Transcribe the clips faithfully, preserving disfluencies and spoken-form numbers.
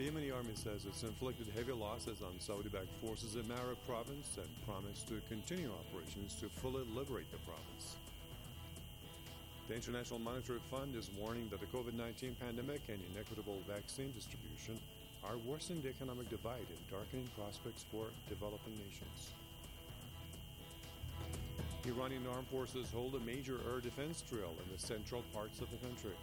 The Yemeni army says it's inflicted heavy losses on Saudi-backed forces in Marib province and promised to continue operations to fully liberate the province. The International Monetary Fund is warning that the COVID nineteen pandemic and inequitable vaccine distribution are worsening the economic divide and darkening prospects for developing nations. Iranian armed forces hold a major air defense drill in the central parts of the country.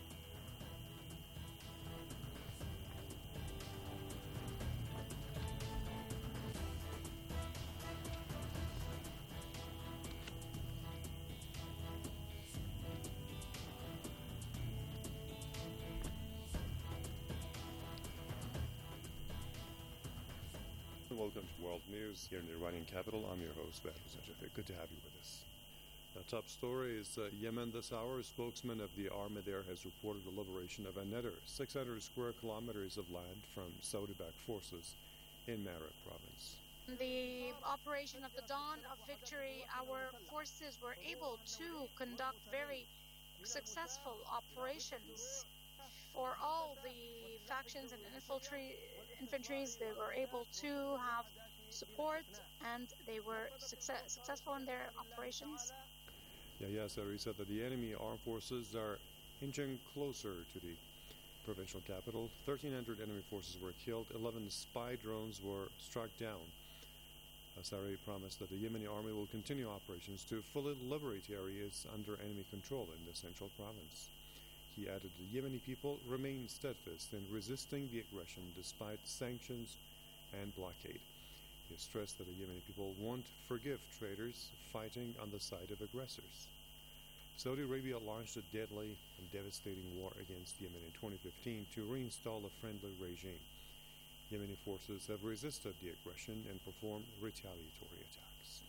Welcome to World News here in the Iranian capital. I'm your host, Badr Zajafi. Good to have you with us. The top story is uh, Yemen this hour. A spokesman of the army there has reported the liberation of another six hundred square kilometers of land from Saudi-backed forces in Marib province. The operation of the dawn of victory, our forces were able to conduct very successful operations. For all the factions and infantry, infantries, they were able to have support and they were success, successful in their operations. Yeah, yes, he said that the enemy armed forces are inching closer to the provincial capital. thirteen hundred enemy forces were killed, eleven spy drones were struck down. Asari promised that the Yemeni army will continue operations to fully liberate areas under enemy control in the central province. He added the Yemeni people remain steadfast in resisting the aggression despite sanctions and blockade. He stressed that the Yemeni people won't forgive traitors fighting on the side of aggressors. Saudi Arabia launched a deadly and devastating war against Yemen in twenty fifteen to reinstall a friendly regime. Yemeni forces have resisted the aggression and performed retaliatory attacks.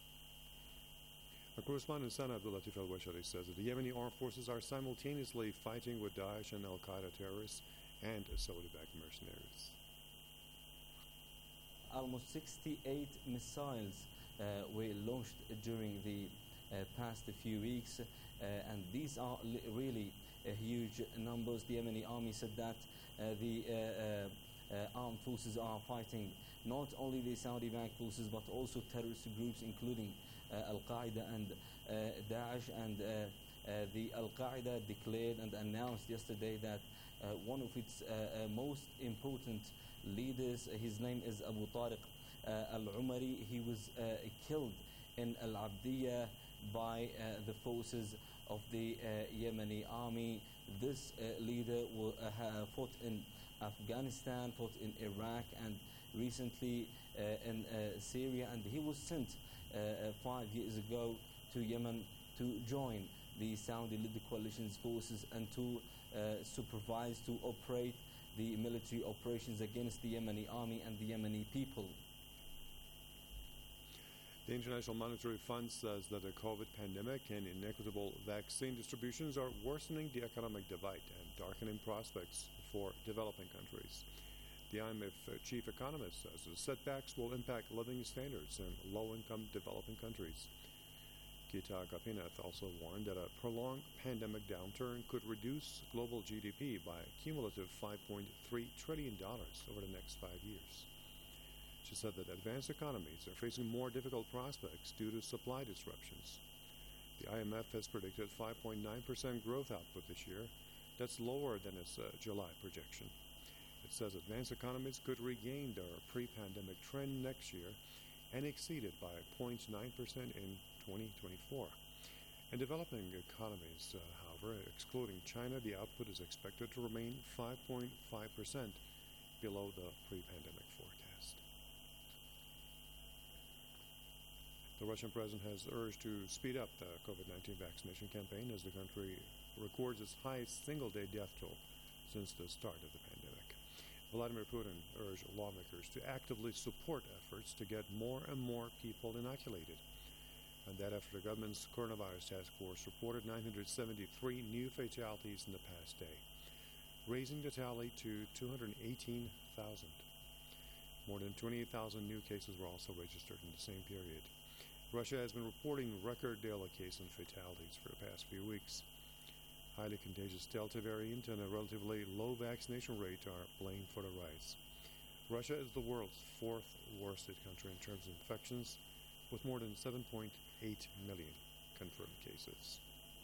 Our correspondent Sana Abdulatif Al-Bashari says that the Yemeni armed forces are simultaneously fighting with Daesh and Al-Qaeda terrorists and Saudi-backed mercenaries. Almost sixty-eight missiles uh, were launched during the uh, past few weeks, uh, and these are li- really uh, huge numbers. The Yemeni army said that uh, the uh, uh, uh, armed forces are fighting not only the Saudi-backed forces but also terrorist groups including uh, Al-Qaeda and uh, Daesh. And uh, uh, the Al-Qaeda declared and announced yesterday that uh, one of its uh, uh, most important leaders, his name is Abu Tariq uh, Al-Umari, he was uh, killed in Al-Abdiyah by uh, the forces of the uh, Yemeni army. This uh, leader will, uh, fought in Afghanistan, fought in Iraq, and recently uh, in uh, Syria, and he was sent uh, five years ago to Yemen to join the Saudi-led coalition's forces and to uh, supervise, to operate the military operations against the Yemeni army and the Yemeni people. The International Monetary Fund says that the COVID pandemic and inequitable vaccine distributions are worsening the economic divide and darkening prospects for developing countries. The I M F chief economist says the setbacks will impact living standards in low-income developing countries. Gita Gopinath also warned that a prolonged pandemic downturn could reduce global G D P by a cumulative five point three trillion dollars over the next five years. She said that advanced economies are facing more difficult prospects due to supply disruptions. The I M F has predicted five point nine percent growth output this year. That's lower than its uh, July projection. It says advanced economies could regain their pre-pandemic trend next year and exceed it by zero point nine percent in twenty twenty-four. In developing economies, uh, however, excluding China, the output is expected to remain five point five percent below the pre-pandemic forecast. The Russian president has urged to speed up the COVID nineteen vaccination campaign as the country records its highest single-day death toll since the start of the pandemic. Vladimir Putin urged lawmakers to actively support efforts to get more and more people inoculated. And that after the government's coronavirus task force reported nine hundred seventy-three new fatalities in the past day, raising the tally to two hundred eighteen thousand. More than twenty-eight thousand new cases were also registered in the same period. Russia has been reporting record daily case and fatalities for the past few weeks. highly contagious Delta variant and a relatively low vaccination rate are blamed for the rise. Russia is the world's fourth worst hit country in terms of infections, with more than seven point eight million confirmed cases.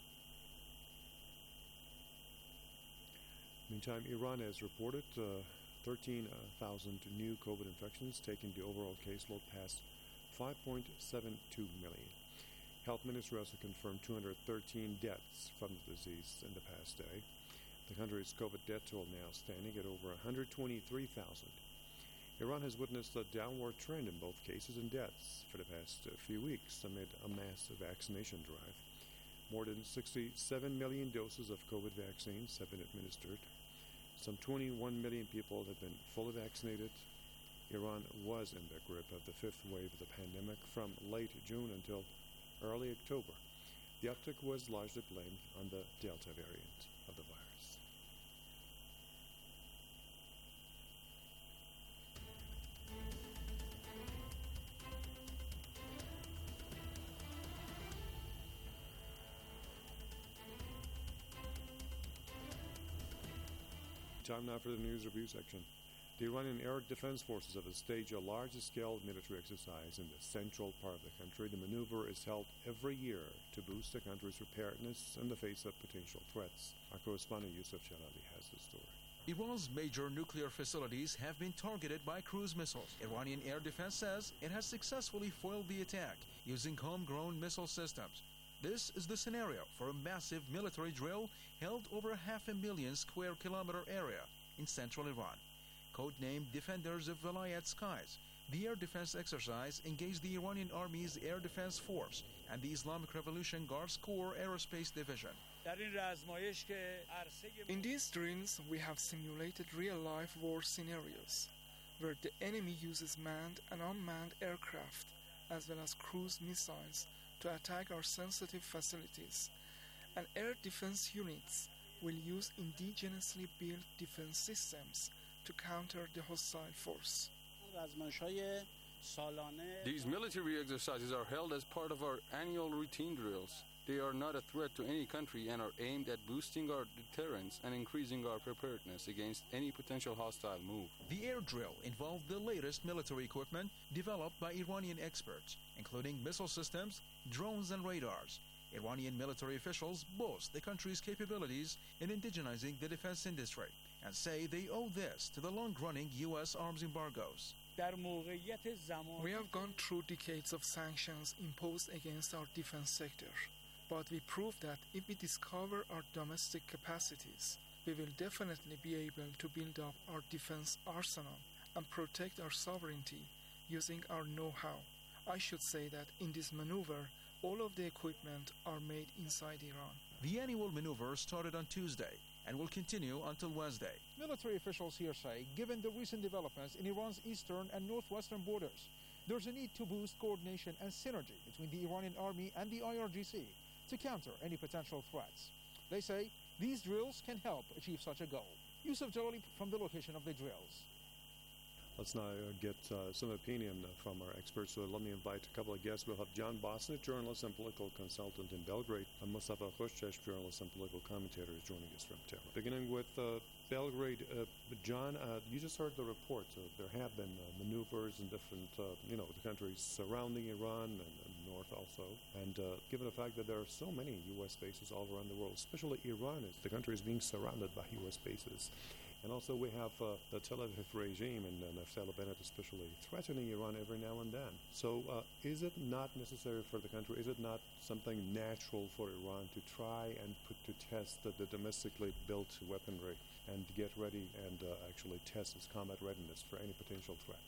Meantime, Iran has reported uh, thirteen thousand new COVID infections, taking the overall caseload past five point seven two million. Health Ministry also confirmed two hundred thirteen deaths from the disease in the past day. The country's COVID death toll now standing at over one hundred twenty-three thousand. Iran has witnessed a downward trend in both cases and deaths for the past uh, few weeks amid a massive vaccination drive. More than sixty-seven million doses of COVID vaccines have been administered. Some twenty-one million people have been fully vaccinated. Iran was in the grip of the fifth wave of the pandemic from late June until early October. The uptick was largely blamed on the Delta variant of the virus. Time now for the news review section. The Iranian Air Defense Forces have staged a large-scale military exercise in the central part of the country. The maneuver is held every year to boost the country's preparedness in the face of potential threats. Our correspondent Yusuf Jalali has the story. Iran's major nuclear facilities have been targeted by cruise missiles. Iranian Air Defense says it has successfully foiled the attack using homegrown missile systems. This is the scenario for a massive military drill held over half a million square kilometer area in central Iran. Codenamed Defenders of Vilayat Skies, the air defense exercise engaged the Iranian Army's Air Defense Force and the Islamic Revolution Guards Corps Aerospace Division. In these drills, we have simulated real-life war scenarios, where the enemy uses manned and unmanned aircraft, as well as cruise missiles, to attack our sensitive facilities. And air defense units will use indigenously built defense systems to counter the hostile force. These military exercises are held as part of our annual routine drills. They are not a threat to any country and are aimed at boosting our deterrence and increasing our preparedness against any potential hostile move. The air drill involved the latest military equipment developed by Iranian experts, including missile systems, drones, and radars. Iranian military officials boast the country's capabilities in indigenizing the defense industry and say they owe this to the long-running U S arms embargoes. We have gone through decades of sanctions imposed against our defense sector, but we proved that if we discover our domestic capacities, we will definitely be able to build up our defense arsenal and protect our sovereignty using our know-how. I should say that in this maneuver, all of the equipment are made inside Iran. The annual maneuver started on Tuesday and will continue until Wednesday. Military officials here say, given the recent developments in Iran's eastern and northwestern borders, there's a need to boost coordination and synergy between the Iranian army and the I R G C to counter any potential threats. They say these drills can help achieve such a goal. Yusuf Jalali from the location of the drills. Let's now uh, get uh, some opinion from our experts. So let me invite a couple of guests. We'll have John Bosnick, journalist and political consultant in Belgrade, and Mustafa Khoshchesh, journalist and political commentator, is joining us from Tehran. Beginning with uh, Belgrade, uh, John, uh, you just heard the report. Uh, there have been uh, maneuvers in different, uh, you know, the countries surrounding Iran and, and north also. And uh, given the fact that there are so many U S bases all around the world, especially Iran, is the country is being surrounded by U S bases. And also we have uh, the Tel Aviv regime and uh, Naftali Bennett especially threatening Iran every now and then. So uh, is it not necessary for the country, is it not something natural for Iran to try and put to test the, the domestically built weaponry and get ready and uh, actually test its combat readiness for any potential threats?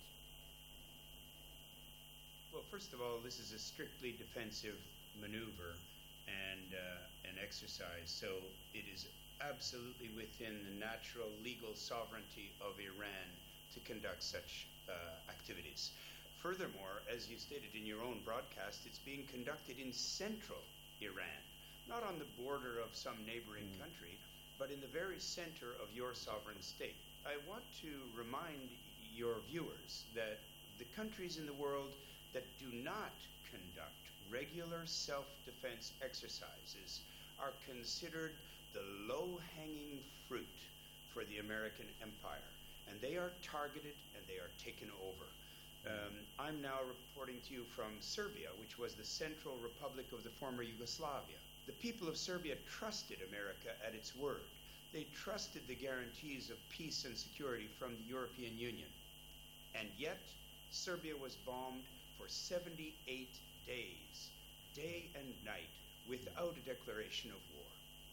Well, first of all, this is a strictly defensive maneuver and uh, an exercise, so it is absolutely within the natural legal sovereignty of Iran to conduct such uh, activities. Furthermore, as you stated in your own broadcast, it's being conducted in central Iran, not on the border of some neighboring mm. country, but in the very center of your sovereign state. I want to remind your viewers that the countries in the world that do not conduct regular self-defense exercises are considered the low-hanging fruit for the American empire. And they are targeted and they are taken over. Um, I'm now reporting to you from Serbia, which was the Central Republic of the former Yugoslavia. The people of Serbia trusted America at its word. They trusted the guarantees of peace and security from the European Union. And yet, Serbia was bombed for seventy-eight days, day and night, without a declaration of war.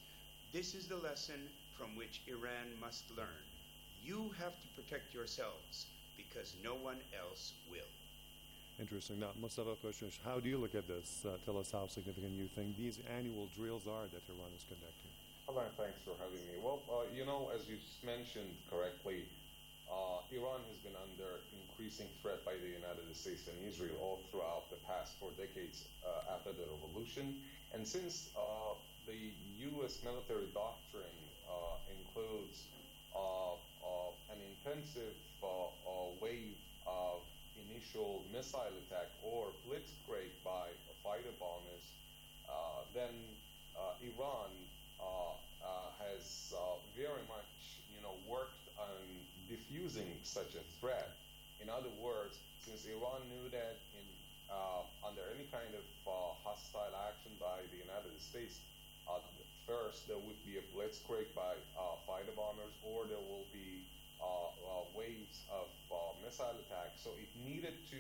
This is the lesson from which Iran must learn. You have to protect yourselves, because no one else will. Interesting. Now, Mustafa Khoshesh, how do you look at this? Uh, tell us how significant you think these annual drills are that Iran is conducting. Hello, thanks for having me. Well, uh, you know, as you mentioned correctly, uh, Iran has been under increasing threat by the United States and Israel all throughout the past four decades uh, after the revolution. And since uh, the U S military doctrine uh, includes uh, uh, an intensive uh, uh, wave of initial missile attack or blitzkrieg by fighter bombers, uh, then uh, Iran uh, uh, has uh, very much, you know, worked on diffusing such a threat. In other words, since Iran knew that in uh, under any kind of uh, hostile action by the United States, uh, first there would be a blitzkrieg by uh, fighter bombers, or there will be uh, uh, waves of uh, missile attacks. So it needed to,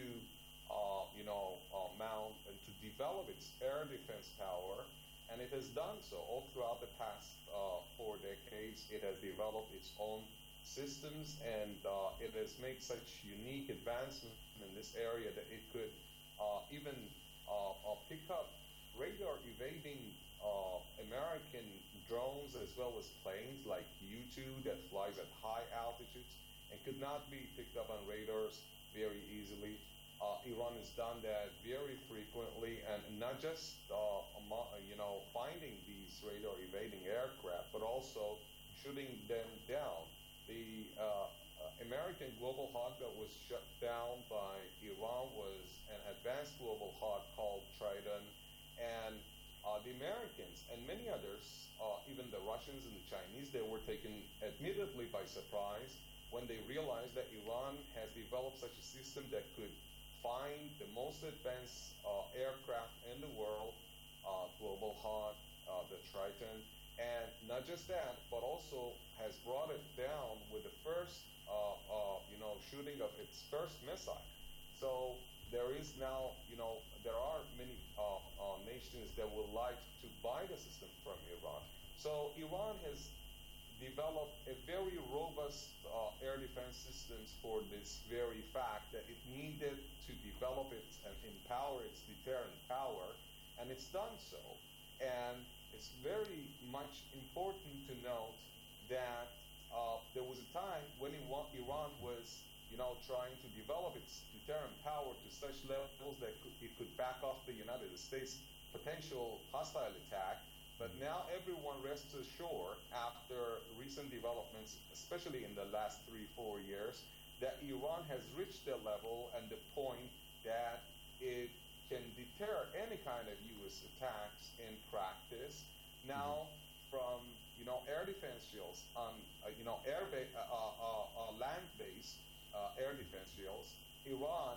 uh, you know, uh, mount and to develop its air defense power, and it has done so all throughout the past uh, four decades. It has developed its own systems, and uh, it has made such unique advancement in this area that it could uh, even uh, uh, pick up radar evading uh, American drones as well as planes like U two that flies at high altitudes and could not be picked up on radars very easily. Uh, Iran has done that very frequently, and not just uh, you know finding these radar evading aircraft, but also shooting them down. The uh, uh, American Global Hawk that was shut down by Iran was an advanced Global Hawk called Trident, and uh, the Americans and many others, uh, even the Russians and the Chinese, they were taken admittedly by surprise when they realized that Iran has developed such a system that could find the most advanced uh, aircraft in the world, uh, Global Hawk, uh, the Triton, and not just that, but also has brought it down with the first, uh, uh, you know, shooting of its first missile. So there is now, you know, there are many uh, uh, nations that would like to buy the system from Iran. So Iran has developed a very robust uh, air defense systems for this very fact that it needed to develop it and empower its deterrent power, and it's done so. And it's very much important to note that uh, there was a time when Iran was, you know, trying to develop its deterrent power to such levels that it could back off the United States' potential hostile attack. But now everyone rests ashore after recent developments, especially in the last three, four years, that Iran has reached the level and the point that it can deter any kind of U S attacks in practice. Now, mm-hmm. from you know air defense shields on uh, you know air ba- uh, uh, uh, land-based uh, air defense shields, Iran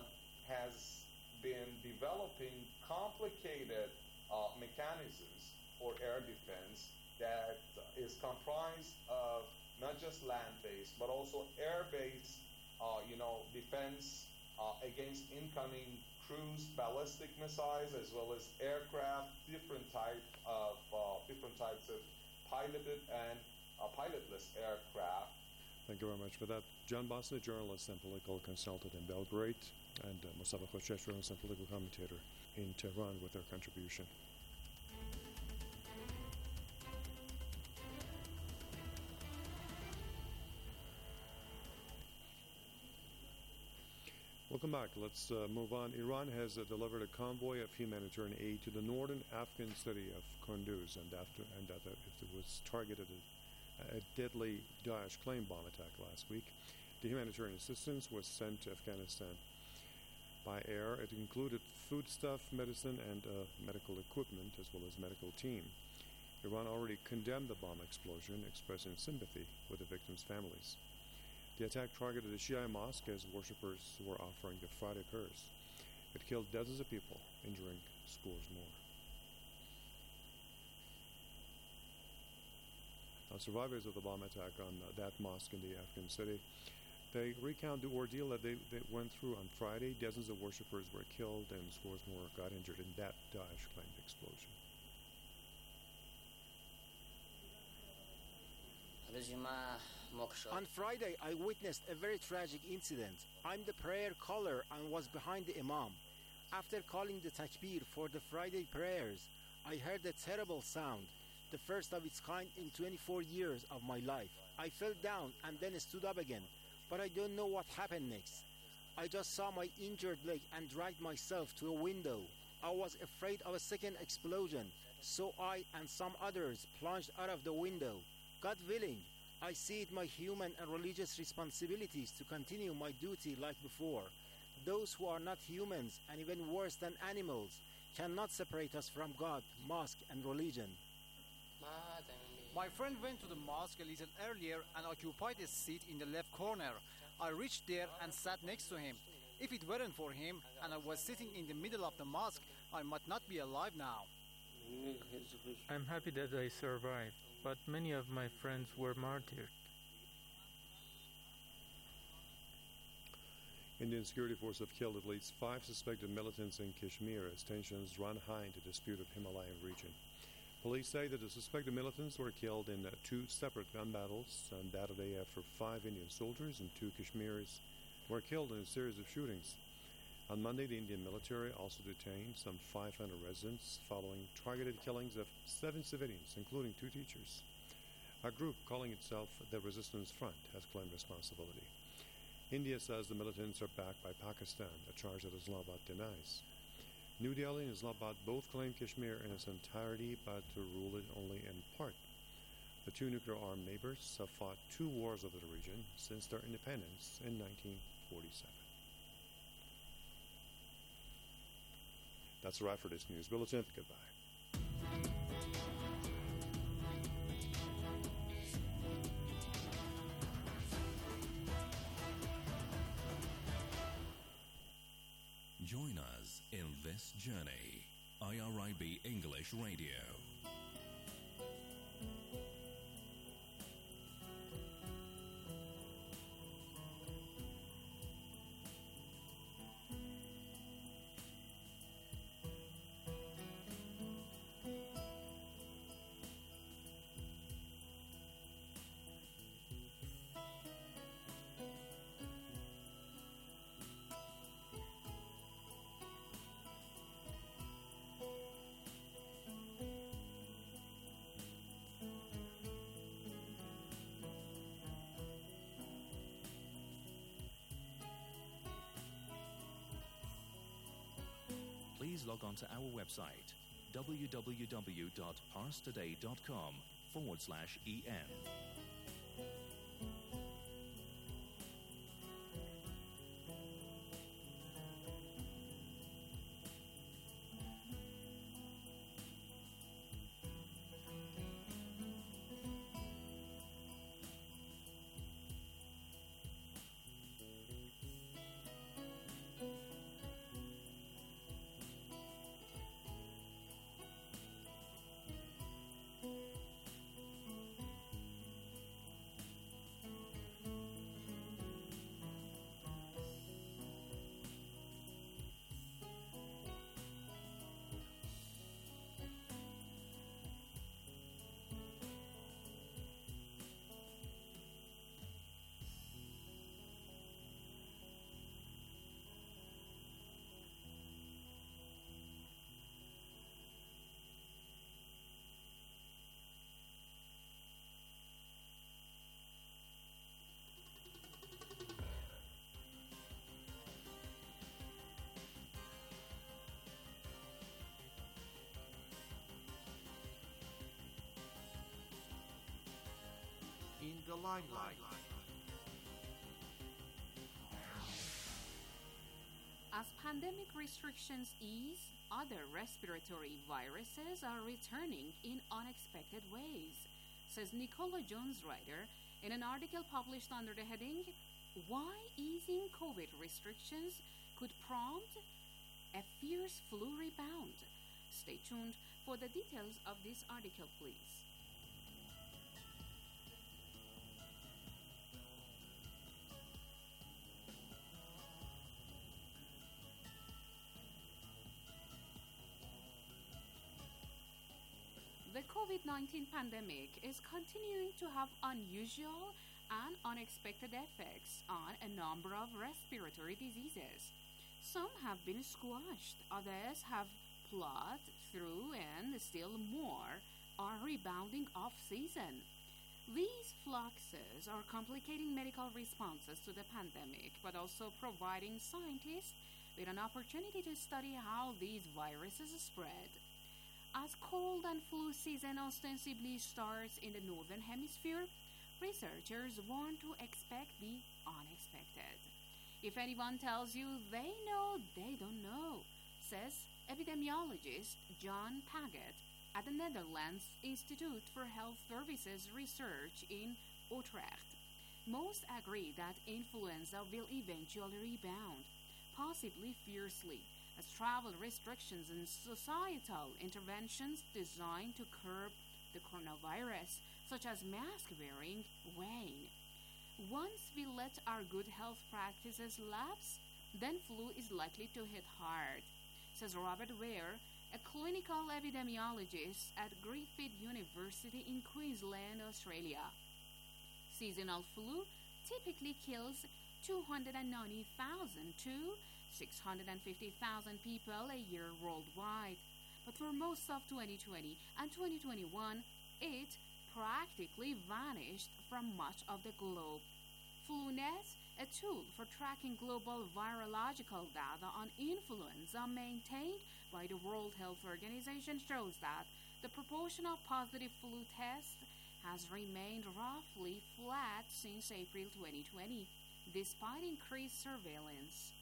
has been developing complicated uh, mechanisms for air defense that is comprised of not just land-based but also air-based, uh, you know, defense uh, against incoming cruise ballistic missiles as well as aircraft, different type of uh, different types of piloted and uh, pilotless aircraft. Thank you very much for that. John Bosnett, journalist and political consultant in Belgrade, and uh, Mustafa Khoshesh, journalist and political commentator in Tehran, with their contribution. Welcome back. Let's uh, move on. Iran has uh, delivered a convoy of humanitarian aid to the northern Afghan city of Kunduz, and after and that uh, it was targeted a, a deadly Daesh claim bomb attack last week. The humanitarian assistance was sent to Afghanistan by air. It included foodstuff, medicine, and uh, medical equipment, as well as medical team. Iran already condemned the bomb explosion, expressing sympathy with the victims' families. The attack targeted a Shia mosque as worshippers were offering the Friday prayers. It killed dozens of people, injuring scores more. Now, survivors of the bomb attack on uh, that mosque in the Afghan city, they recount the ordeal that they, they went through on Friday. Dozens of worshippers were killed and scores more got injured in that Daesh-claimed explosion. On Friday, I witnessed a very tragic incident. I'm the prayer caller and was behind the Imam. After calling the takbir for the Friday prayers, I heard a terrible sound, the first of its kind in twenty-four years of my life. I fell down and then stood up again, but I don't know what happened next. I just saw my injured leg and dragged myself to a window. I was afraid of a second explosion, so I and some others plunged out of the window. God willing, I see it my human and religious responsibilities to continue my duty like before. Those who are not humans, and even worse than animals, cannot separate us from God, mosque, and religion. My friend went to the mosque a little earlier and occupied a seat in the left corner. I reached there and sat next to him. If it weren't for him and I was sitting in the middle of the mosque, I might not be alive now. I'm happy that I survived, but many of my friends were martyred. Indian security forces have killed at least five suspected militants in Kashmir as tensions run high in the disputed Himalayan region. Police say that the suspected militants were killed in uh, two separate gun battles on that day after five Indian soldiers and two Kashmiris were killed in a series of shootings. On Monday, the Indian military also detained some five hundred residents following targeted killings of seven civilians, including two teachers. A group calling itself the Resistance Front has claimed responsibility. India says the militants are backed by Pakistan, a charge that Islamabad denies. New Delhi and Islamabad both claim Kashmir in its entirety, but to rule it only in part. The two nuclear-armed neighbors have fought two wars over the region since their independence in nineteen forty-seven. That's a wrap for this news bulletin. Goodbye. Join us in this journey. I R I B English Radio. Please log on to our website, w w w dot pars today dot com forward slash E N. In the limelight. As pandemic restrictions ease, other respiratory viruses are returning in unexpected ways, says Nicola Jones-Ryder in an article published under the heading, Why Easing COVID Restrictions Could Prompt a Fierce Flu Rebound. Stay tuned for the details of this article, please. The COVID nineteen pandemic is continuing to have unusual and unexpected effects on a number of respiratory diseases. Some have been squashed, others have plowed through, and still more are rebounding off-season. These fluxes are complicating medical responses to the pandemic, but also providing scientists with an opportunity to study how these viruses spread. As cold and flu season ostensibly starts in the northern hemisphere, researchers warn to expect the unexpected. If anyone tells you they know, they don't know, says epidemiologist John Paget at the Netherlands Institute for Health Services Research in Utrecht. Most agree that influenza will eventually rebound, possibly fiercely, as travel restrictions and societal interventions designed to curb the coronavirus, such as mask wearing, wane. Once we let our good health practices lapse, then flu is likely to hit hard, says Robert Ware, a clinical epidemiologist at Griffith University in Queensland, Australia. Seasonal flu typically kills two hundred ninety thousand to six hundred fifty thousand people a year worldwide. But for most of twenty twenty and twenty twenty-one, it practically vanished from much of the globe. FluNet, a tool for tracking global virological data on influenza maintained by the World Health Organization, shows that the proportion of positive flu tests has remained roughly flat since April twenty twenty, despite increased surveillance.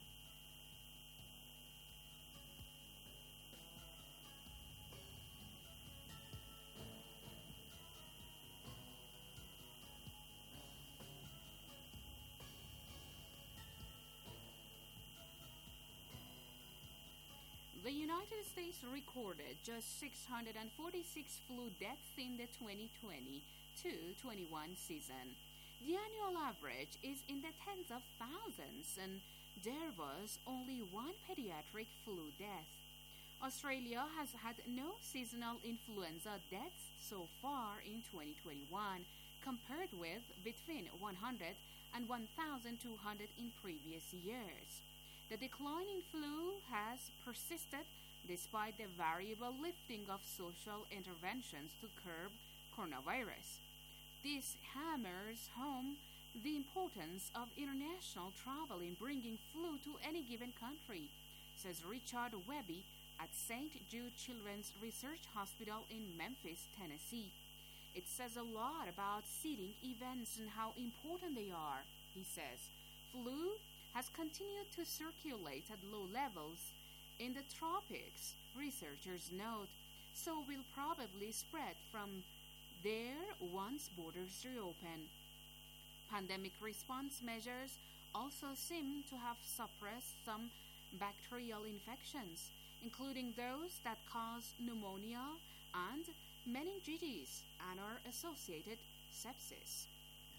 The United States recorded just six hundred forty-six flu deaths in the twenty twenty to twenty-one season. The annual average is in the tens of thousands, and there was only one pediatric flu death. Australia has had no seasonal influenza deaths so far in twenty twenty-one, compared with between one hundred and one thousand two hundred in previous years. The decline in flu has persisted despite the variable lifting of social interventions to curb coronavirus. This hammers home the importance of international travel in bringing flu to any given country, says Richard Webby at Saint Jude Children's Research Hospital in Memphis, Tennessee. It says a lot about seeding events and how important they are, he says. Flu has continued to circulate at low levels in the tropics, researchers note, so will probably spread from there once borders reopen. Pandemic response measures also seem to have suppressed some bacterial infections, including those that cause pneumonia and meningitis and are associated sepsis.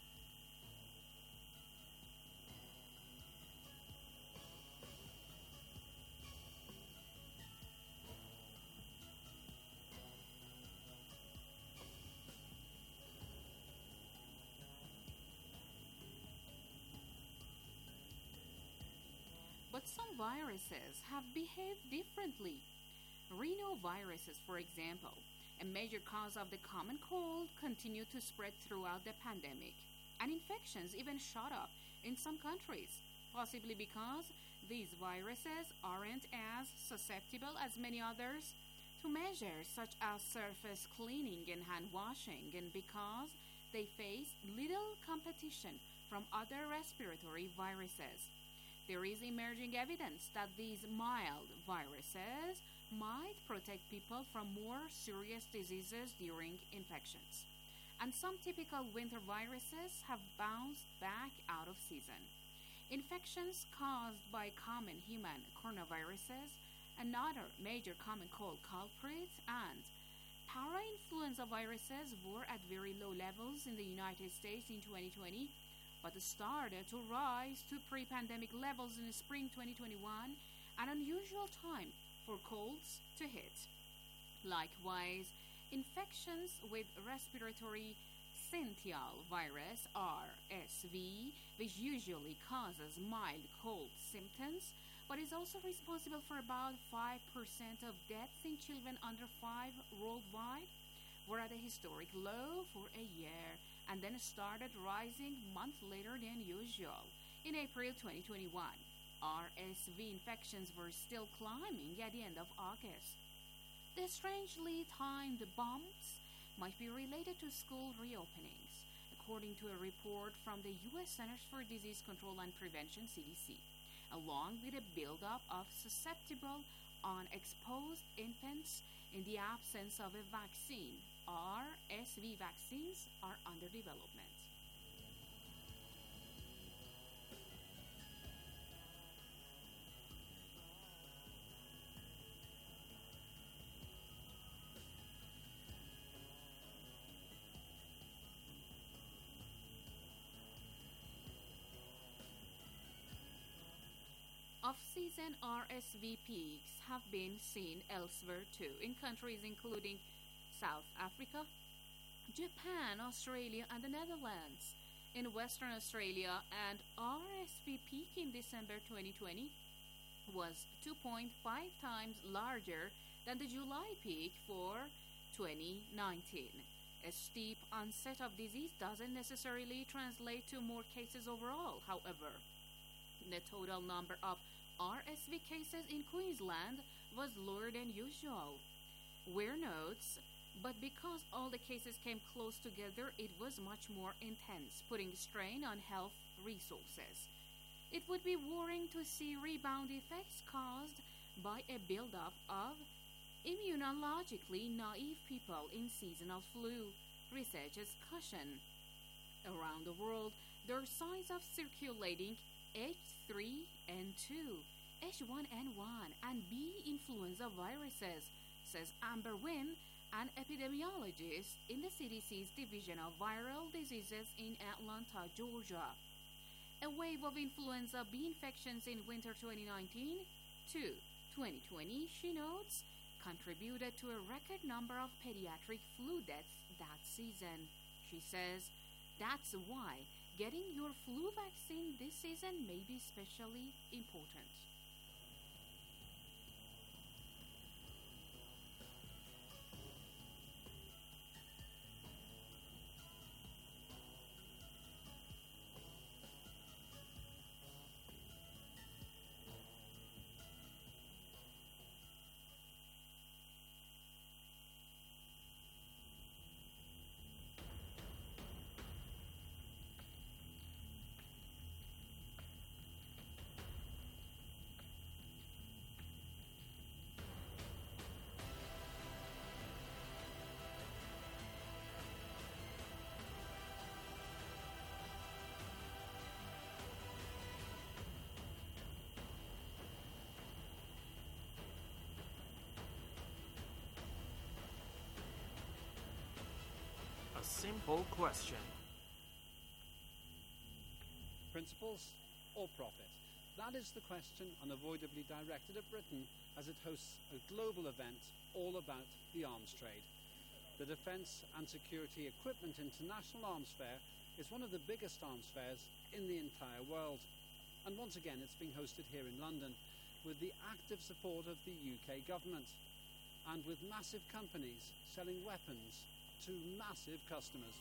But some viruses have behaved differently. Rhinoviruses, for example, a major cause of the common cold, continue to spread throughout the pandemic, and infections even shot up in some countries, possibly because these viruses aren't as susceptible as many others to measures such as surface cleaning and hand washing, and because they face little competition from other respiratory viruses. there is emerging evidence that these mild viruses might protect people from more serious diseases during infections. And some typical winter viruses have bounced back out of season. Infections caused by common human coronaviruses, another major common cold culprit, and para-influenza viruses were at very low levels in the United States in twenty twenty, but started to rise to pre-pandemic levels in spring twenty twenty-one, an unusual time for colds to hit. Likewise, infections with respiratory syncytial virus, R S V, which usually causes mild cold symptoms, but is also responsible for about five percent of deaths in children under five worldwide, were at a historic low for a year and then started rising months later than usual. In April twenty twenty-one, R S V infections were still climbing at the end of August. The strangely timed bumps might be related to school reopenings, according to a report from the U S Centers for Disease Control and Prevention, C D C, along with a buildup of susceptible, unexposed infants in the absence of a vaccine. R S V vaccines are under development. Off-season R S V peaks have been seen elsewhere too, in countries including South Africa, Japan, Australia, and the Netherlands. In Western Australia, an R S V peak in December twenty twenty was two point five times larger than the July peak for twenty nineteen. A steep onset of disease doesn't necessarily translate to more cases overall, however. The total number of R S V cases in Queensland was lower than usual. Weir notes, but because all the cases came close together, it was much more intense, putting strain on health resources. It would be worrying to see rebound effects caused by a buildup of immunologically naive people in seasonal flu, researchers caution. Around the world, there are signs of circulating H three N two, H one N one, and B influenza viruses, says Amber Wynn, an epidemiologist in the C D C's Division of Viral Diseases in Atlanta, Georgia. A wave of influenza B infections in winter twenty nineteen to twenty twenty, she notes, contributed to a record number of pediatric flu deaths that season. She says, that's why getting your flu vaccine this season may be especially important. A simple question. Principles or profit? That is the question unavoidably directed at Britain as it hosts a global event all about the arms trade. The Defence and Security Equipment International Arms Fair is one of the biggest arms fairs in the entire world. And once again it's being hosted here in London with the active support of the U K government and with massive companies selling weapons to massive customers.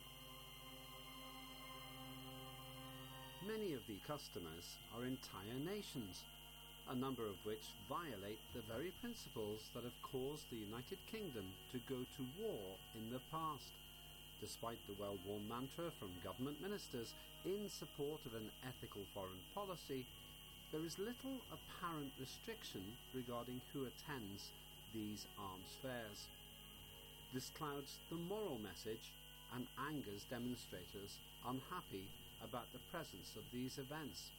Many of the customers are entire nations, a number of which violate the very principles that have caused the United Kingdom to go to war in the past, despite the well-worn mantra from government ministers in support of an ethical foreign policy. there is little apparent restriction regarding who attends these arms fairs. This clouds the moral message and angers demonstrators unhappy about the presence of these events.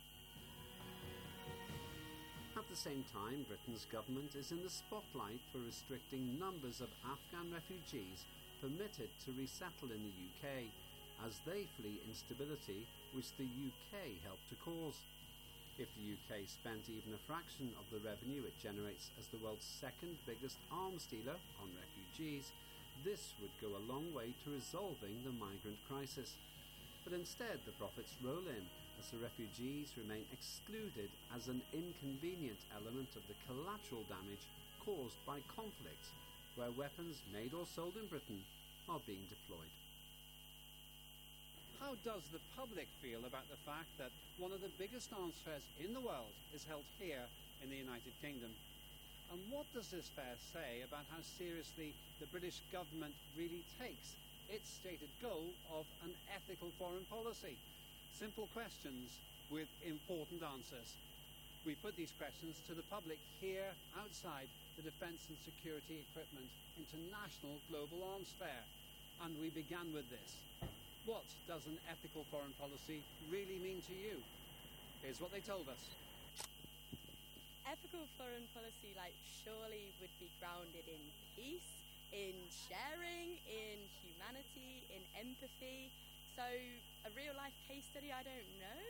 At the same time, Britain's government is in the spotlight for restricting numbers of Afghan refugees permitted to resettle in the U K, as they flee instability which the U K helped to cause. If the U K spent even a fraction of the revenue it generates as the world's second biggest arms dealer on refugees, this would go a long way to resolving the migrant crisis. But instead, the profits roll in as the refugees remain excluded as an inconvenient element of the collateral damage caused by conflicts where weapons made or sold in Britain are being deployed. How does the public feel about the fact that one of the biggest arms fairs in the world is held here in the United Kingdom? And what does this fair say about how seriously the British government really takes its stated goal of an ethical foreign policy? Simple questions with important answers. We put these questions to the public here outside the Defence and Security Equipment International Global Arms Fair. And we began with this. What does an ethical foreign policy really mean to you? Here's what they told us. Ethical foreign policy, like, surely would be grounded in peace, in sharing, in humanity, in empathy. So a real life case study, I don't know.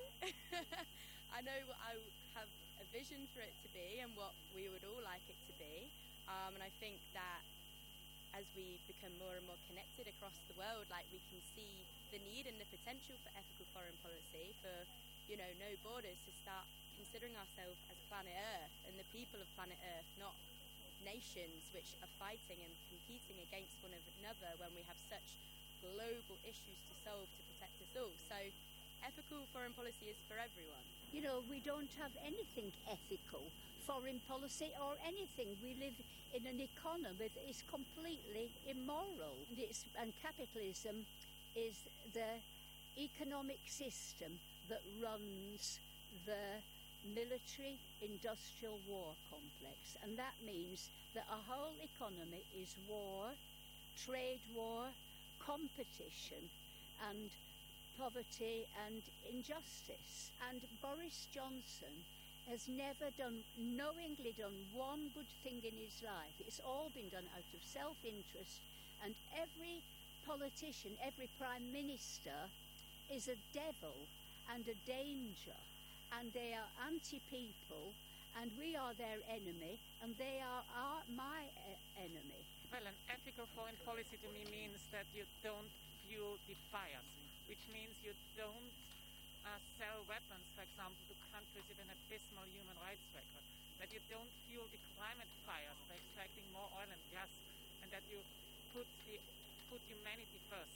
I know what I have a vision for it to be and what we would all like it to be. Um, and I think that as we become more and more connected across the world, like, we can see the need and the potential for ethical foreign policy, for, you know, no borders, to start considering ourselves as planet Earth and the people of planet Earth, not nations which are fighting and competing against one another when we have such global issues to solve to protect us all. So ethical foreign policy is for everyone. You know, we don't have anything ethical foreign policy or anything. We live in an economy that is completely immoral. It's, and capitalism is the economic system that runs the military industrial war complex, and that means that our whole economy is war, trade war, competition and poverty and injustice. And Boris Johnson has never done, knowingly done one good thing in his life. It's all been done out of self-interest, and every politician, every prime minister is a devil and a danger, and they are anti-people, and we are their enemy, and they are our, my uh, enemy. Well, an ethical foreign policy to me means that you don't fuel the fires, which means you don't uh, sell weapons, for example, to countries with an abysmal human rights record, that you don't fuel the climate fires by extracting more oil and gas, and that you put, the, put humanity first.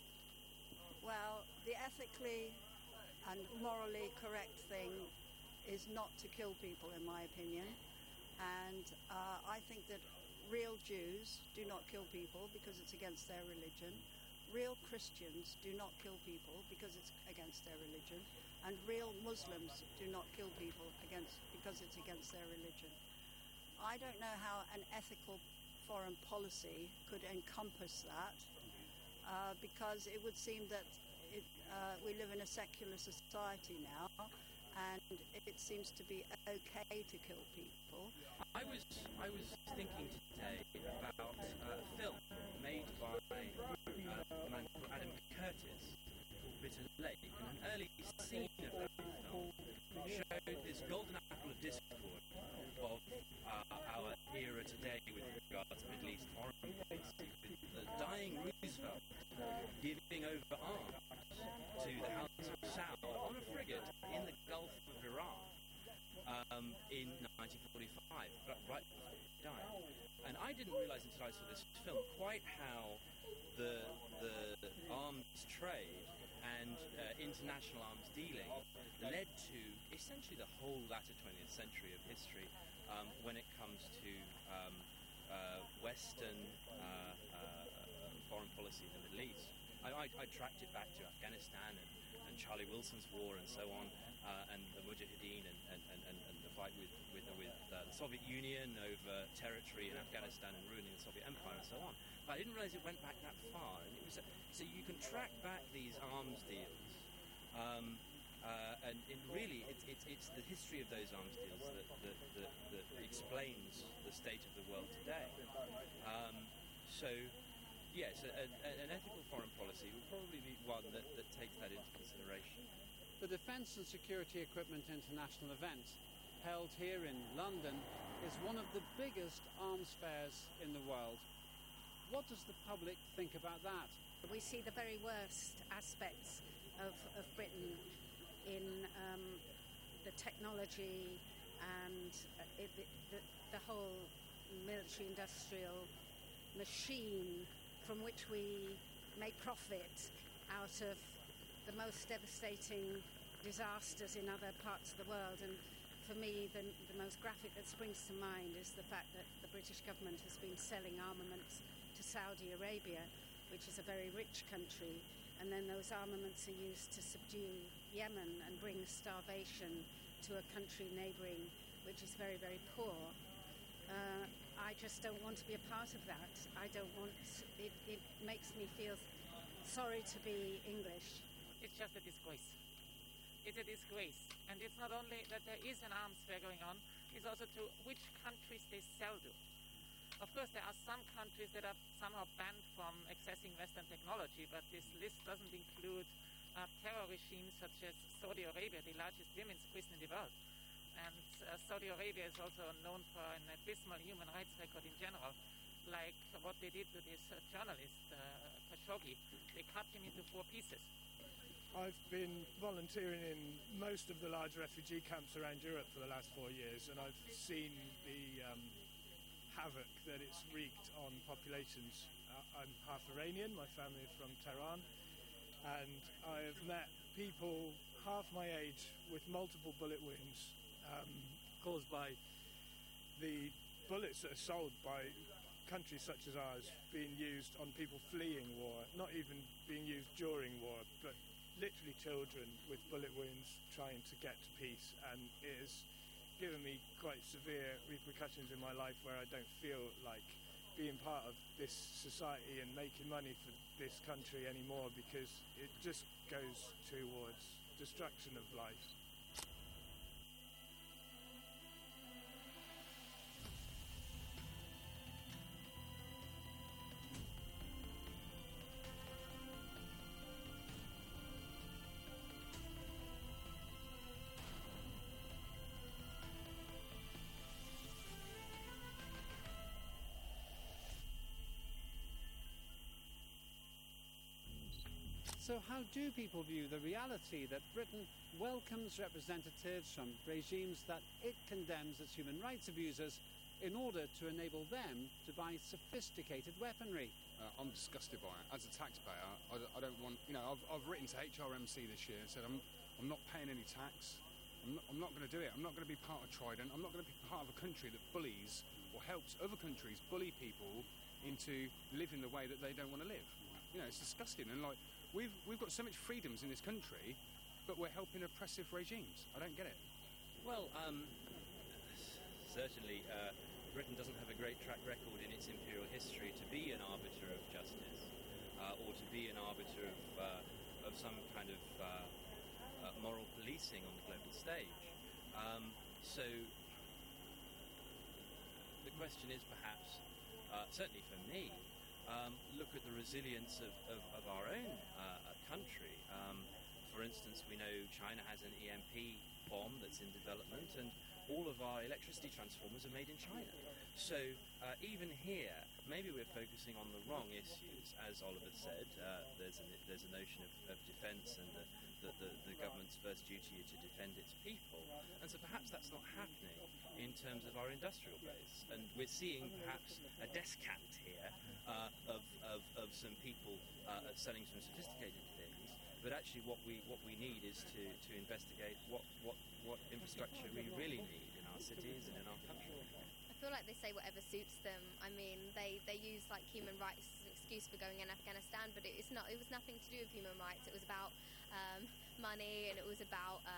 Well, the ethically and morally correct thing is not to kill people, in my opinion, and uh, I think that real Jews do not kill people because it's against their religion. Real Christians do not kill people because it's against their religion. And real Muslims do not kill people against because it's against their religion. I don't know how an ethical foreign policy could encompass that, uh, because it would seem that it, uh, we live in a secular society now, and it seems to be okay to kill people. I was I was thinking today about uh, a film made by uh, a man called Adam Curtis called Bitter Lake, and an early scene of that film showed this golden apple of discord of uh, our era today with regard to Middle East foreign policy, with the dying Roosevelt giving over arms to the House of Saud on a frigate in the Gulf of Iran um, in nineteen forty-five, right before he died. And I didn't realise until I saw this film quite how the the arms trade and uh, international arms dealing led to essentially the whole latter twentieth century of history um, when it comes to um, uh, Western uh, uh, foreign policy in the Middle East. I, I, I tracked it back to Afghanistan and, and Charlie Wilson's war and so on, uh, and the Mujahideen and, and, and, and the fight with, with, with uh, the Soviet Union over territory in Afghanistan and ruining the Soviet Empire and so on. But I didn't realize it went back that far. And it was a, so you can track back these arms deals, um, uh, and, and really it's, it's, it's the history of those arms deals that, that, that, that explains the state of the world today. Um, so, yes, a, a, an ethical foreign policy would probably be one that, that takes that into consideration. The Defence and Security Equipment International event, held here in London, is one of the biggest arms fairs in the world. What does the public think about that? We see the very worst aspects of, of Britain in um, the technology and uh, it, it, the, the whole military-industrial machine from which we make profit out of the most devastating disasters in other parts of the world. And for me, the, the most graphic that springs to mind is the fact that the British government has been selling armaments to Saudi Arabia, which is a very rich country, and then those armaments are used to subdue Yemen and bring starvation to a country neighbouring which is very, very poor. Uh, I just don't want to be a part of that. I don't want, it, it makes me feel sorry to be English. It's just a disgrace. It's a disgrace. And it's not only that there is an arms fair going on, it's also to which countries they sell to. Of course, there are some countries that are somehow banned from accessing Western technology, but this list doesn't include uh, terror regimes such as Saudi Arabia, the largest women's prison in the world. And uh, Saudi Arabia is also known for an abysmal human rights record in general, like what they did to this uh, journalist, uh, Khashoggi. They cut him into four pieces. I've been volunteering in most of the large refugee camps around Europe for the last four years, and I've seen the um, havoc that it's wreaked on populations. Uh, I'm half Iranian, my family is from Tehran, and I have met people half my age with multiple bullet wounds um, caused by the bullets that are sold by countries such as ours being used on people fleeing war, not even being used during war, but literally children with bullet wounds trying to get to peace, and it has given me quite severe repercussions in my life where I don't feel like being part of this society and making money for this country anymore, because it just goes towards destruction of life. So how do people view the reality that Britain welcomes representatives from regimes that it condemns as human rights abusers in order to enable them to buy sophisticated weaponry? Uh, I'm disgusted by it. As a taxpayer, I, I don't want, you know, I've, I've written to H R M C this year and said I'm, I'm not paying any tax. I'm not, I'm not going to do it. I'm not going to be part of Trident. I'm not going to be part of a country that bullies or helps other countries bully people into living the way that they don't want to live. You know, it's disgusting. And like, We've, we've got so much freedoms in this country, but we're helping oppressive regimes. I don't get it. Well, um, certainly uh, Britain doesn't have a great track record in its imperial history to be an arbiter of justice, uh, or to be an arbiter of, uh, of some kind of uh, uh, moral policing on the global stage. Um, so the question is perhaps, uh, certainly for me, Um, look at the resilience of, of, of our own uh, country. Um, for instance, we know China has an E M P bomb that's in development, and all of our electricity transformers are made in China. So uh, even here, maybe we're focusing on the wrong issues. As Oliver said, uh, there's, a, there's a notion of, of defence, and the, the, the, the government's first duty is to defend its people. And so perhaps that's not happening in terms of our industrial base. And we're seeing perhaps a descant here uh, of, of, of some people uh, selling some sophisticated things. But actually what we what we need is to, to investigate what, what, what infrastructure we really need in our cities and in our country. I feel like they say whatever suits them. I mean, they, they use like human rights as an excuse for going in Afghanistan, but it, it's not, it was nothing to do with human rights. It was about um, money, and it was about um,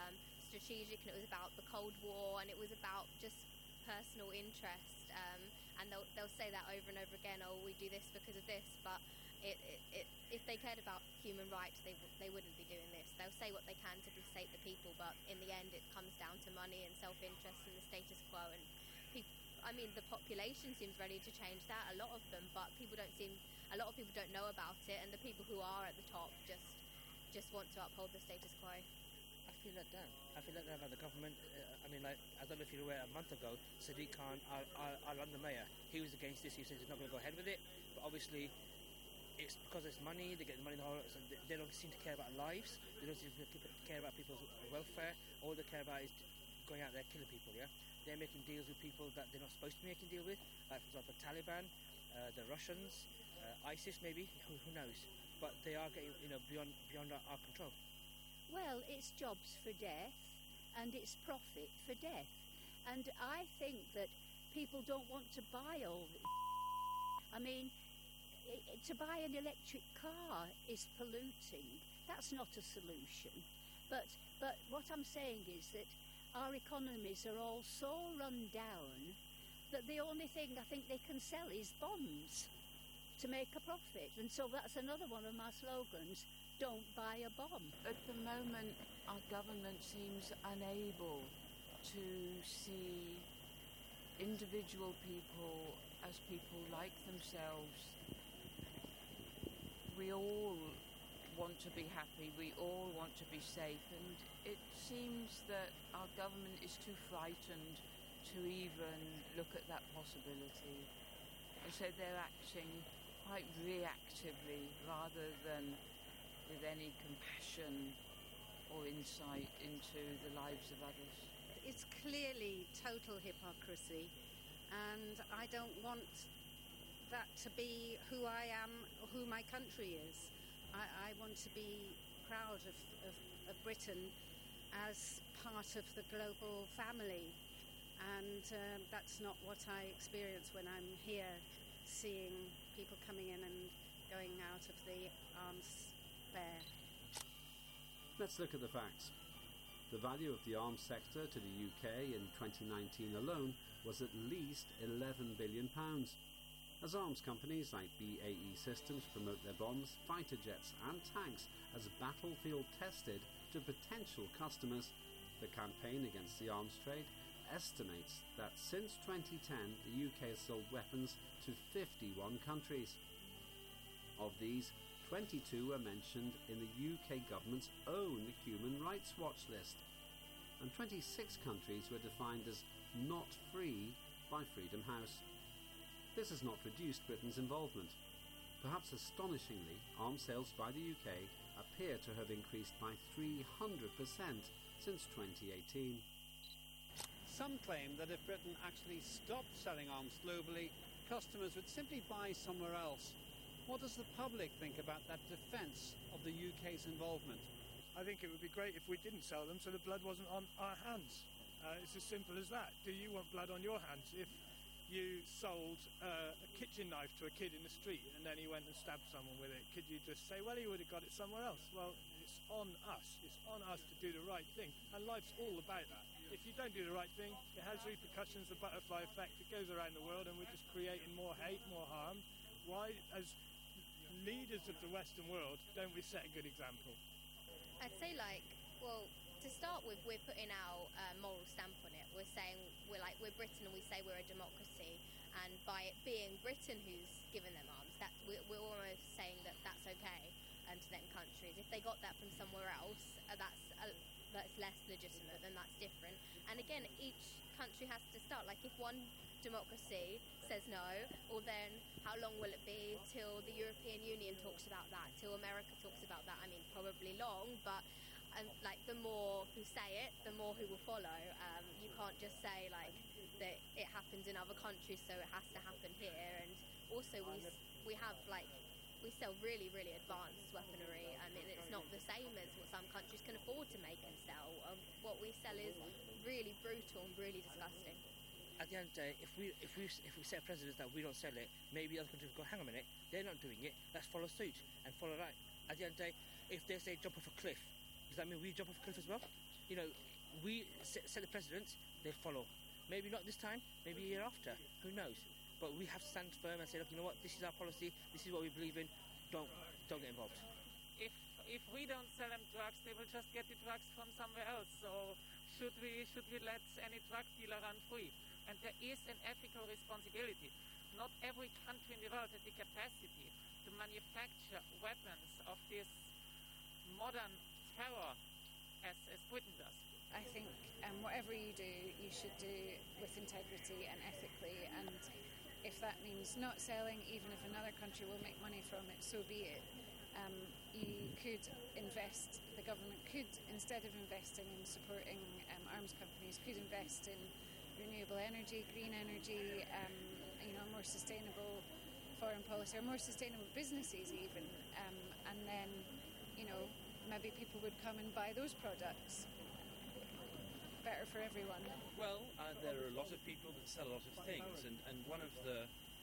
strategic, and it was about the Cold War, and it was about just personal interest. Um, and they'll they'll say that over and over again. Oh, we do this because of this, but it, it, it if they cared about human rights, they they wouldn't be doing this. They'll say what they can to save the people, but in the end, it comes down to money and self-interest and the status quo. And people, I mean, the population seems ready to change that. A lot of them, but people don't seem. A lot of people don't know about it, and the people who are at the top just just want to uphold the status quo. I feel let down. I feel let down by the government. Uh, I mean, like, I don't know if you're aware, a month ago, Sadiq Khan, our, our, our London mayor, he was against this. He said he's not going to go ahead with it. But obviously, it's because it's money. They get the money in the whole. So they, they don't seem to care about lives. They don't seem to care about people's welfare. All they care about is going out there killing people. Yeah, they're making deals with people that they're not supposed to be making deal with. Like, for example, Taliban, uh, the Russians. Uh, ISIS maybe, who, who knows, but they are getting, you know, beyond beyond our, our control. Well, it's jobs for death and it's profit for death, and I think that people don't want to buy all this. I mean, it, to buy an electric car is polluting. That's not a solution. But but what I'm saying is that our economies are all so run down that the only thing I think they can sell is bombs to make a profit. And so that's another one of my slogans: don't buy a bomb. At the moment, our government seems unable to see individual people as people like themselves. We all want to be happy, we all want to be safe, and it seems that our government is too frightened to even look at that possibility. And so they're acting quite reactively rather than with any compassion or insight into the lives of others. It's clearly total hypocrisy, and I don't want that to be who I am, who my country is. I, I want to be proud of, of, of Britain as part of the global family, and um, that's not what I experience when I'm here seeing people coming in and going out of the arms fair. Let's look at the facts. The value of the arms sector to the U K in twenty nineteen alone was at least eleven billion pounds. As arms companies like B A E Systems promote their bombs, fighter jets and tanks as battlefield tested to potential customers, the campaign against the arms trade estimates that since twenty ten the U K has sold weapons to fifty-one countries. Of these, twenty-two are mentioned in the U K government's own Human Rights Watch list, and twenty-six countries were defined as not free by Freedom House. This has not reduced Britain's involvement. Perhaps astonishingly, arms sales by the U K appear to have increased by three hundred percent since twenty eighteen. Some claim that if Britain actually stopped selling arms globally, customers would simply buy somewhere else. What does the public think about that defence of the U K's involvement? I think it would be great if we didn't sell them so the blood wasn't on our hands. Uh, it's as simple as that. Do you want blood on your hands? If you sold uh, a kitchen knife to a kid in the street and then he went and stabbed someone with it, could you just say, well, he would have got it somewhere else? Well, it's on us. It's on us to do the right thing. And life's all about that. If you don't do the right thing, it has repercussions, the butterfly effect. It goes around the world and we're just creating more hate, more harm. Why, as leaders of the Western world, don't we set a good example? I'd say, like, well, to start with, we're putting our uh, moral stamp on it. We're saying we're like we're Britain and we say we're a democracy, and by it being Britain who's given them arms, that we're, we're almost saying that that's okay um, to them countries. If they got that from somewhere else, uh, that's uh, that's less legitimate, then that's different. And again, each country has to start. Like, if one democracy says no, well then how long will it be till the European Union talks about that, till America talks about that? I mean, probably long, but and like the more who say it, the more who will follow. Um, you can't just say like that it happens in other countries, so it has to happen here. And also we we have like we sell really really advanced weaponry. I mean, it's not the same as what some countries can afford to make and sell. Um, what we sell is really brutal and really disgusting. At the end of the day, if we if we if we set precedents that we don't sell it, maybe other countries go, hang on a minute, they're not doing it, let's follow suit and follow that. At the end of the day, if they say jump off a cliff, does that mean we jump off a cliff as well? You know, we set, set the precedent, they follow. Maybe not this time, maybe a year after, who knows? But we have to stand firm and say, look, you know what, this is our policy, this is what we believe in, don't, don't get involved. If if we don't sell them drugs, they will just get the drugs from somewhere else. So should we should we let any drug dealer run free? And there is an ethical responsibility. Not every country in the world has the capacity to manufacture weapons of this modern terror as, as Britain does. I think um, whatever you do, you should do with integrity and ethically, and if that means not selling, even if another country will make money from it, so be it. Um, you could invest, the government could, instead of investing in supporting um, arms companies, could invest in renewable energy, green energy, um, you know, more sustainable foreign policy, or more sustainable businesses even, um, and then, you know, maybe people would come and buy those products. Better for everyone. Well, uh, there are a lot of people that sell a lot of things, and, and one of the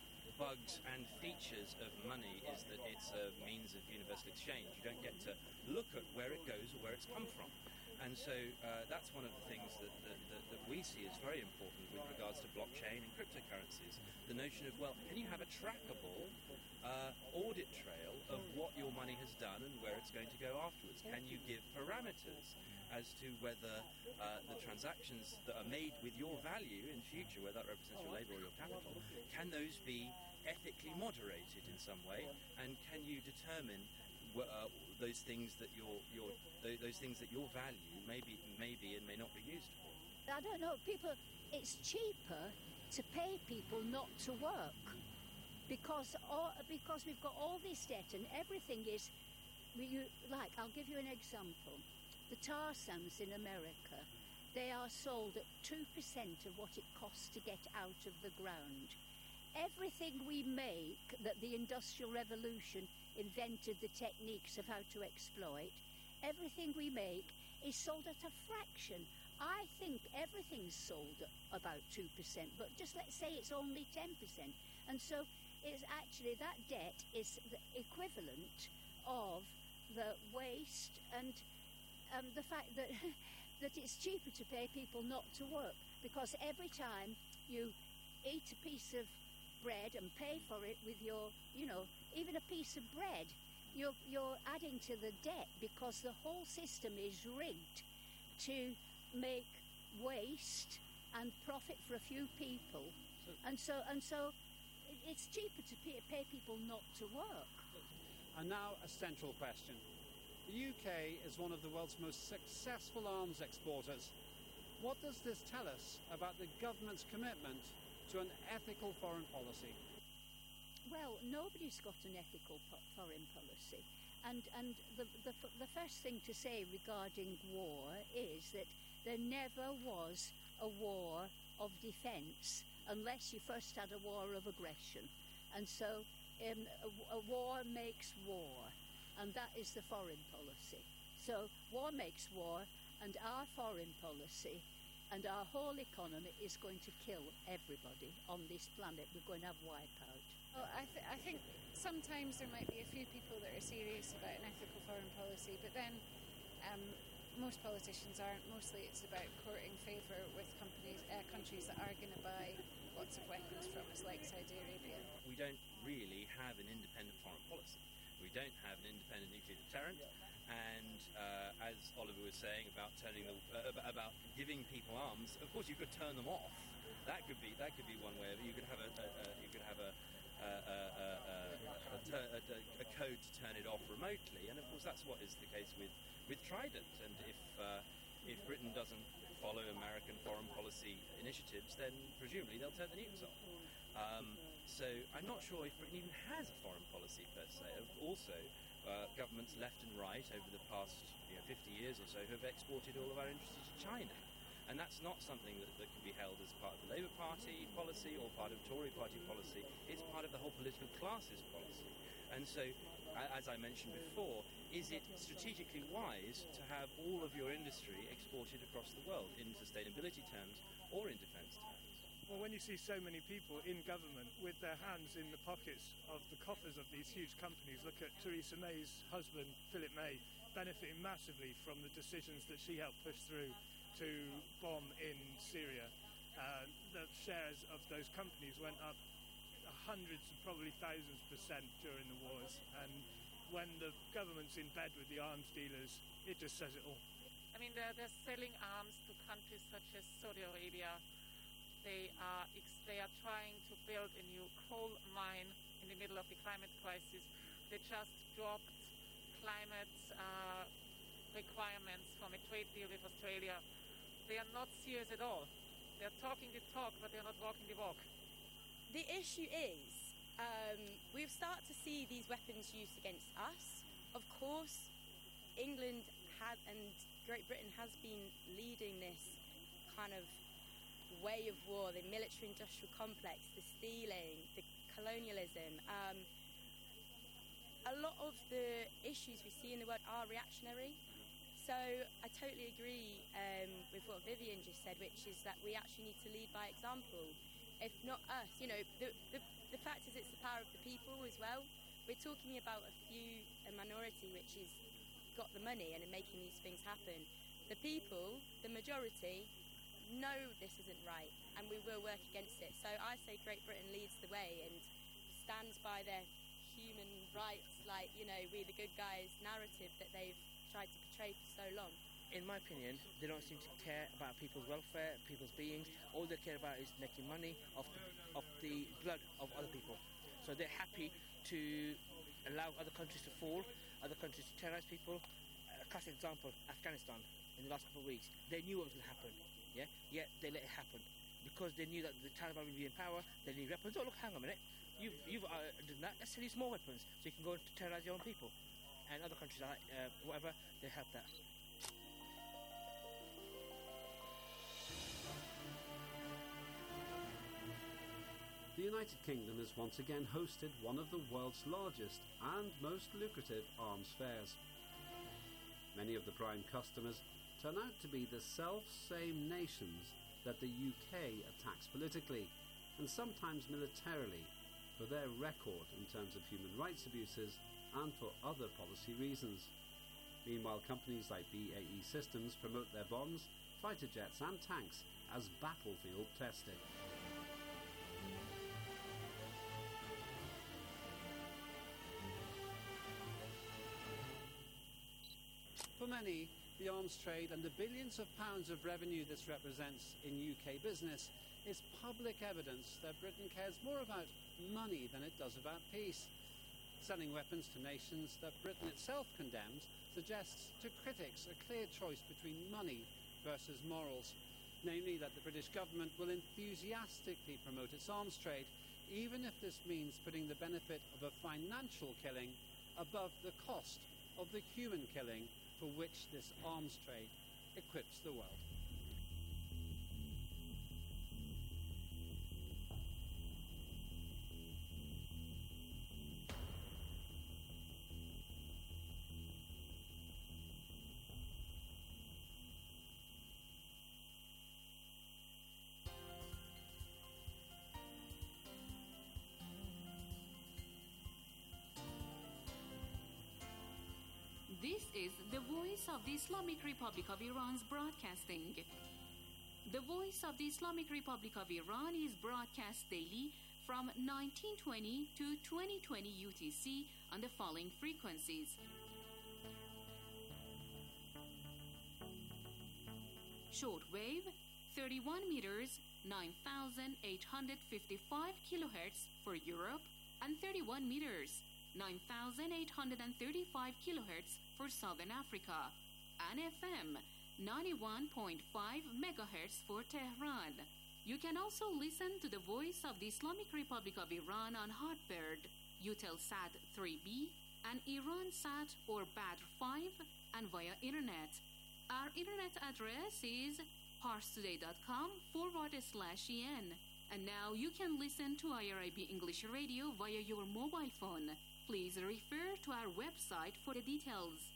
bugs and features of money is that it's a means of universal exchange. You don't get to look at where it goes or where it's come from. And so uh, that's one of the things that, that, that, that we see as very important with regards to blockchain and cryptocurrencies. The notion of, well, can you have a trackable uh, audit trail of what your money has done and where it's going to go afterwards? Can you give parameters as to whether uh, the transactions that are made with your value in future, whether that represents your labour or your capital, can those be ethically moderated in some way? And can you determine uh, those things that your your those things that your value may be, may be and may not be used for? I don't know. People, it's cheaper to pay people not to work because all, because we've got all this debt and everything is. You, like, I'll give you an example. The tar sands in America, they are sold at two percent of what it costs to get out of the ground. Everything we make that the Industrial Revolution invented the techniques of how to exploit, everything we make is sold at a fraction. I think everything's sold at about two percent, but just let's say it's only ten percent. And so it's actually, that debt is the equivalent of the waste and Um, the fact that that it's cheaper to pay people not to work, because every time you eat a piece of bread and pay for it with your, you know, even a piece of bread, you're you're adding to the debt, because the whole system is rigged to make waste and profit for a few people, so, and so and so it's cheaper to pay, pay people not to work. And now a central question. The U K is one of the world's most successful arms exporters. What does this tell us about the government's commitment to an ethical foreign policy? Well, nobody's got an ethical po- foreign policy. And, and the, the, the first thing to say regarding war is that there never was a war of defence unless you first had a war of aggression. And so um, a, a war makes war. And that is the foreign policy. So war makes war, and our foreign policy and our whole economy is going to kill everybody on this planet. We're going to have wipeout. Well, I, th- I think sometimes there might be a few people that are serious about an ethical foreign policy, but then um, most politicians aren't. Mostly it's about courting favour with companies, uh, countries that are going to buy lots of weapons from us, like Saudi Arabia. We don't really have an independent foreign policy. We don't have an independent nuclear deterrent, and uh, as Oliver was saying about turning the, uh, about giving people arms, of course you could turn them off. That could be that could be one way. You could have a, a, a you could have a a, a, a, a, ter- a, a code to turn it off remotely, and of course that's what is the case with, with Trident. And if uh, if Britain doesn't follow American foreign policy initiatives, then presumably they'll turn the nukes off. Um, So I'm not sure if Britain even has a foreign policy per se. Also, uh, governments left and right over the past you know, fifty years or so have exported all of our interests to China. And that's not something that, that can be held as part of the Labour Party policy or part of Tory Party policy. It's part of the whole political classes policy. And so, as I mentioned before, is it strategically wise to have all of your industry exported across the world in sustainability terms or in defence terms? Well, when you see so many people in government with their hands in the pockets of the coffers of these huge companies, look at Theresa May's husband, Philip May, benefiting massively from the decisions that she helped push through to bomb in Syria, uh, the shares of those companies went up hundreds and probably thousands percent during the wars. And when the government's in bed with the arms dealers, it just says it all. I mean, they're, they're selling arms to countries such as Saudi Arabia. They are ex- they are trying to build a new coal mine in the middle of the climate crisis. They just dropped climate uh, requirements from a trade deal with Australia. They are not serious at all. They're talking the talk, but they're not walking the walk. The issue is, um, we've started to see these weapons used against us. Of course, England has, and Great Britain has been leading this kind of way of war, the military-industrial complex, the stealing, the colonialism. Um, a lot of the issues we see in the world are reactionary. So I totally agree um, with what Vivian just said, which is that we actually need to lead by example. If not us, you know, the, the, the fact is it's the power of the people as well. We're talking about a few, a minority which has got the money and are making these things happen. The people, the majority, know this isn't right and we will work against it. So I say Great Britain leads the way and stands by their human rights, like, you know, we the good guys narrative that they've tried to portray for so long. In my opinion, they don't seem to care about people's welfare, people's beings. All they care about is making money off the, off the blood of other people. So they're happy to allow other countries to fall, other countries to terrorize people. A classic example, Afghanistan, in the last couple of weeks. They knew what was going to happen, yeah? Yet they let it happen. Because they knew that the Taliban would be in power, they need weapons. Oh, look, hang on a minute. You've, you've uh, done that. Let's sell you some more weapons so you can go and terrorize your own people. And other countries, like uh, whatever, they have that. The United Kingdom has once again hosted one of the world's largest and most lucrative arms fairs. Many of the prime customers turn out to be the self-same nations that the U K attacks politically, and sometimes militarily, for their record in terms of human rights abuses and for other policy reasons. Meanwhile, companies like B A E Systems promote their bombs, fighter jets and tanks as battlefield testing. For many, the arms trade and the billions of pounds of revenue this represents in U K business is public evidence that Britain cares more about money than it does about peace. Selling weapons to nations that Britain itself condemns suggests to critics a clear choice between money versus morals, namely that the British government will enthusiastically promote its arms trade, even if this means putting the benefit of a financial killing above the cost of the human killing for which this arms trade equips the world. This is the voice of the Islamic Republic of Iran's broadcasting. The voice of the Islamic Republic of Iran is broadcast daily from nineteen twenty to twenty twenty U T C on the following frequencies. Shortwave, thirty-one meters, nine thousand eight hundred fifty-five kilohertz for Europe, and thirty-one meters, nine thousand eight hundred thirty-five kilohertz for Southern Africa, and F M, ninety-one point five megahertz for Tehran. You can also listen to the voice of the Islamic Republic of Iran on Hotbird, Eutelsat three B, and Iransat or Badr five, and via internet. Our internet address is parstoday.com forward slash en. And now you can listen to I R I B English Radio via your mobile phone. Please refer to our website for the details.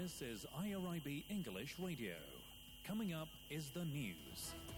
This is I R I B English Radio. Coming up is the news.